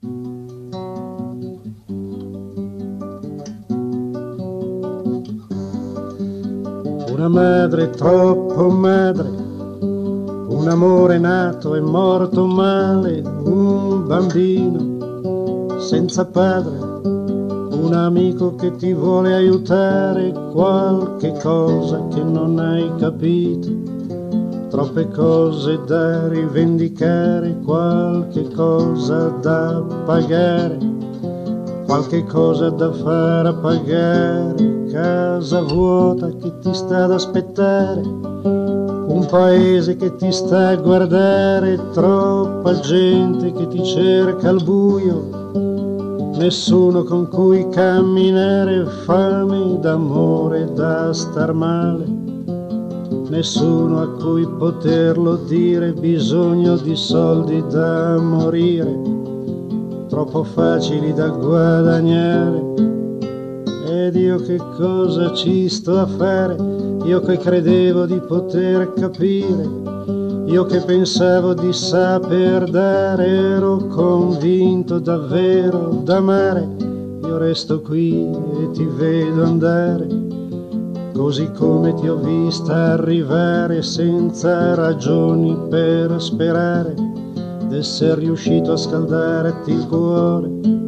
Una madre troppo madre, un amore nato e morto male, un bambino senza padre, un amico che ti vuole aiutare, qualche cosa che non hai capito, troppe cose da rivendicare, qualche cosa da pagare, qualche cosa da far pagare, casa vuota che ti sta ad aspettare, un paese che ti sta a guardare, troppa gente che ti cerca al buio, nessuno con cui camminare, fame d'amore da star male, nessuno a cui poterlo dire, bisogno di soldi da morire, troppo facili da guadagnare. Ed io che cosa ci sto a fare? Io che credevo di poter capire, io che pensavo di saper dare, ero convinto davvero d'amare, io resto qui e ti vedo andare, così come ti ho vista arrivare, senza ragioni per sperare d'esser riuscito a scaldarti il cuore.